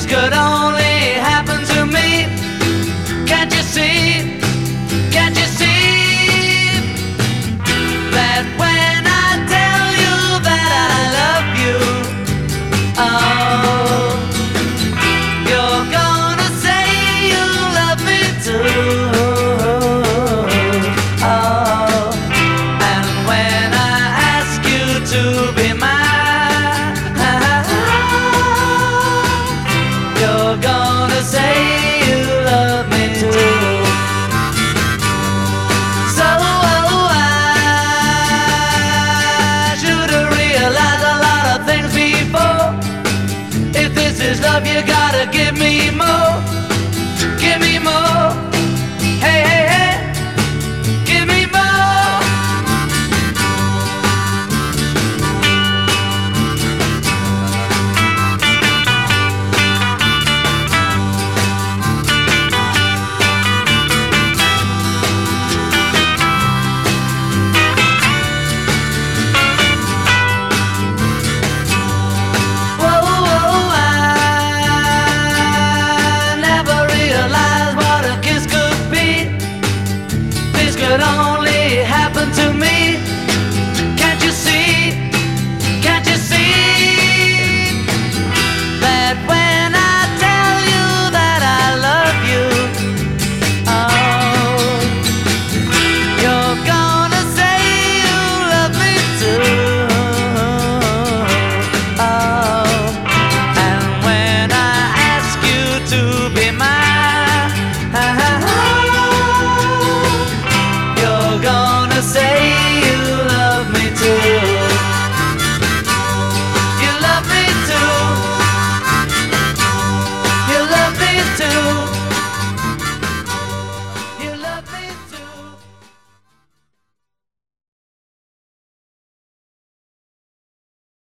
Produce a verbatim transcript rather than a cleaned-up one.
could only happen to me. Can't you see? Can't you see that when I tell you that I love you, oh, you're gonna say you love me too. Oh, and when I ask you to be mine, you're gonna say you love me too. So oh, I should have realized a lot of things before. If this is love, you got